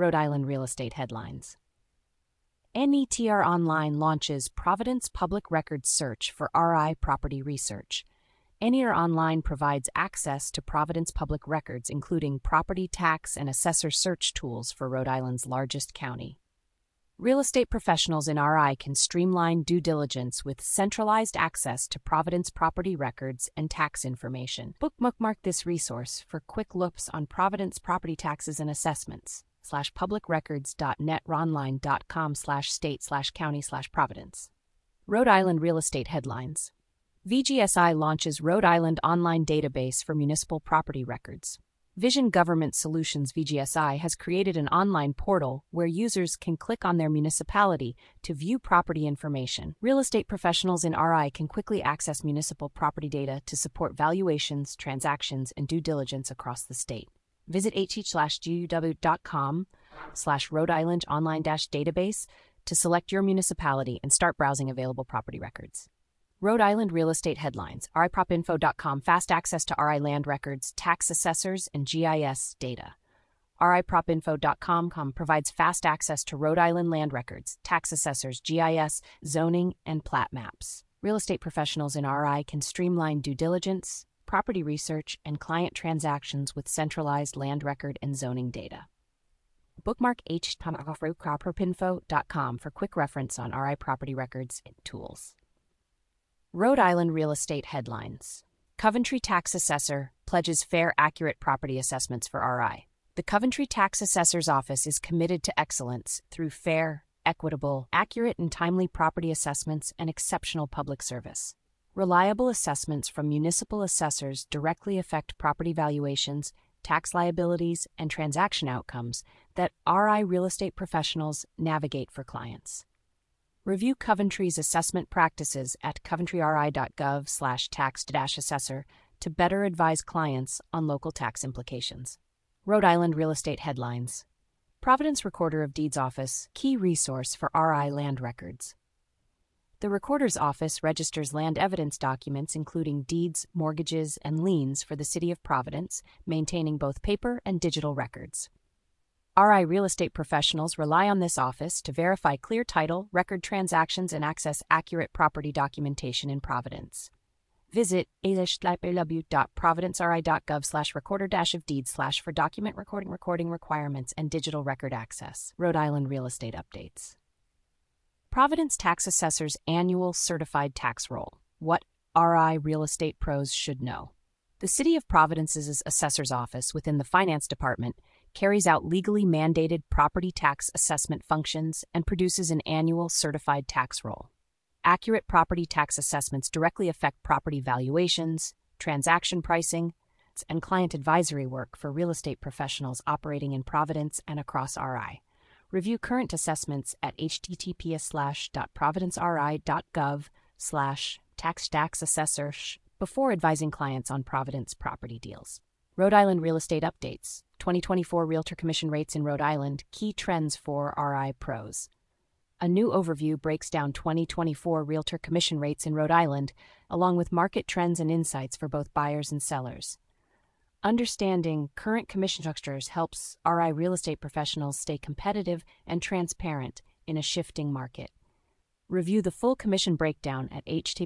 Rhode Island real estate headlines. NETR Online launches Providence Public Records Search for RI property research. NETR Online provides access to Providence public records, including property tax and assessor search tools for Rhode Island's largest county. Real estate professionals in RI can streamline due diligence with centralized access to Providence property records and tax information. Bookmark this resource for quick looks on Providence property taxes and assessments. /publicrecords.netronline.com/state/county/Providence. Rhode Island real estate headlines. VGSI launches Rhode Island online database for municipal property records. Vision Government Solutions VGSI has created an online portal where users can click on their municipality to view property information. Real estate professionals in RI can quickly access municipal property data to support valuations, transactions, and due diligence across the state. Visit hh/guw.com/Rhode Island online-database to select your municipality and start browsing available property records. Rhode Island real estate headlines. RIPropinfo.com, fast access to RI land records, tax assessors, and GIS data. RIPropinfo.com provides fast access to Rhode Island land records, tax assessors, GIS, zoning, and plat maps. Real estate professionals in RI can streamline due diligence, property research, and client transactions with centralized land record and zoning data. Bookmark hh.propinfo.com for quick reference on RI property records and tools. Rhode Island real estate headlines. Coventry Tax Assessor pledges fair, accurate property assessments for RI. The Coventry Tax Assessor's Office is committed to excellence through fair, equitable, accurate, and timely property assessments and exceptional public service. Reliable assessments from municipal assessors directly affect property valuations, tax liabilities, and transaction outcomes that RI real estate professionals navigate for clients. Review Coventry's assessment practices at coventryri.gov/tax-assessor to better advise clients on local tax implications. Rhode Island real estate headlines. Providence Recorder of Deeds Office, key resource for RI land records. The Recorder's Office registers land evidence documents including deeds, mortgages, and liens for the City of Providence, maintaining both paper and digital records. RI real estate professionals rely on this office to verify clear title, record transactions, and access accurate property documentation in Providence. Visit www.providenceri.gov/recorder-of-deeds/ for document recording requirements and digital record access. Rhode Island real estate updates. Providence Tax Assessor's Annual Certified Tax Roll. What RI real estate pros should know. The City of Providence's Assessor's Office within the Finance Department carries out legally mandated property tax assessment functions and produces an annual certified tax roll. Accurate property tax assessments directly affect property valuations, transaction pricing, and client advisory work for real estate professionals operating in Providence and across RI. Review current assessments at https:/.providenceri.gov/tax-assessor before advising clients on Providence property deals. Rhode Island real estate updates. 2024 Realtor Commission rates in Rhode Island, key trends for RI pros. A new overview breaks down 2024 Realtor Commission rates in Rhode Island, along with market trends and insights for both buyers and sellers. Understanding current commission structures helps RI real estate professionals stay competitive and transparent in a shifting market. Review the full commission breakdown at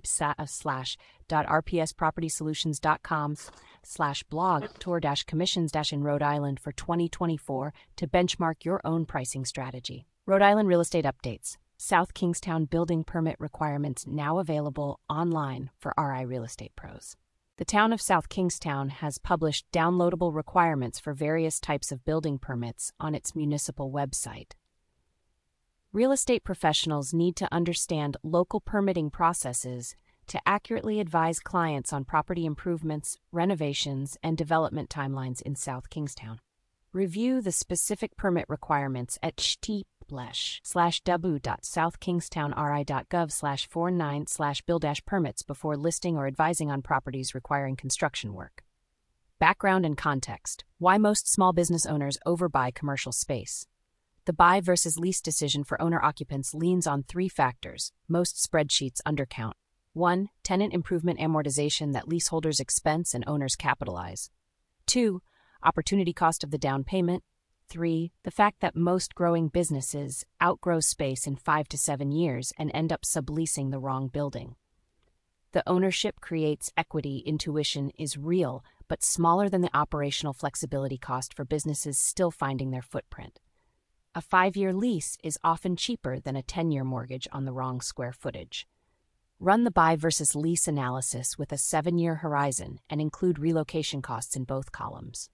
https:/.rpspropertysolutions.com/blog/commissions-in Rhode Island for 2024 to benchmark your own pricing strategy. Rhode Island real estate updates. South Kingstown building permit requirements now available online for RI real estate pros. The town of South Kingstown has published downloadable requirements for various types of building permits on its municipal website. Real estate professionals need to understand local permitting processes to accurately advise clients on property improvements, renovations, and development timelines in South Kingstown. Review the specific permit requirements at www.southkingstownri.gov/49/bill-permits before listing or advising on properties requiring construction work. Background and context. Why most small business owners overbuy commercial space. The buy versus lease decision for owner-occupants leans on three factors most spreadsheets undercount. 1. Tenant improvement amortization that leaseholders expense and owners capitalize. 2. Opportunity cost of the down payment. 3. The fact that most growing businesses outgrow space in 5 to 7 years and end up subleasing the wrong building. The ownership creates equity intuition is real, but smaller than the operational flexibility cost for businesses still finding their footprint. A 5-year lease is often cheaper than a 10-year mortgage on the wrong square footage. Run the buy versus lease analysis with a 7-year horizon and include relocation costs in both columns.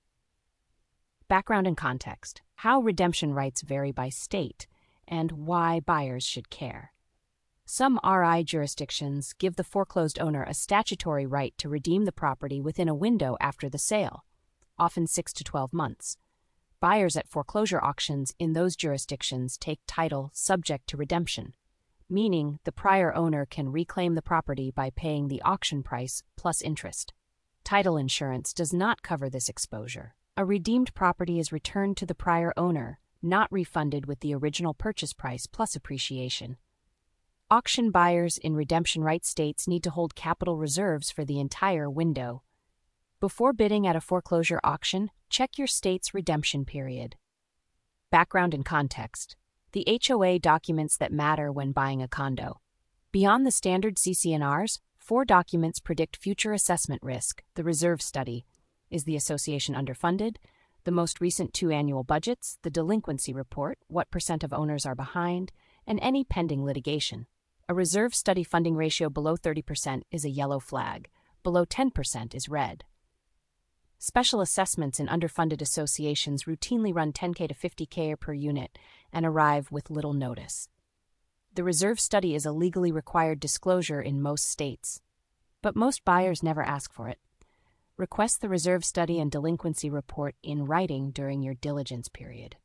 Background and context: how redemption rights vary by state, and why buyers should care. Some RI jurisdictions give the foreclosed owner a statutory right to redeem the property within a window after the sale, often 6 to 12 months. Buyers at foreclosure auctions in those jurisdictions take title subject to redemption, meaning the prior owner can reclaim the property by paying the auction price plus interest. Title insurance does not cover this exposure. A redeemed property is returned to the prior owner, not refunded with the original purchase price plus appreciation. Auction buyers in redemption right states need to hold capital reserves for the entire window. Before bidding at a foreclosure auction, check your state's redemption period. Background and context: the HOA documents that matter when buying a condo. Beyond the standard CC&Rs, 4 documents predict future assessment risk. The reserve study: is the association underfunded? The most recent 2 annual budgets, the delinquency report, what % of owners are behind, and any pending litigation. A reserve study funding ratio below 30% is a yellow flag. Below 10% is red. Special assessments in underfunded associations routinely run $10K to $50K per unit and arrive with little notice. The reserve study is a legally required disclosure in most states, but most buyers never ask for it. Request the reserve study and delinquency report in writing during your diligence period.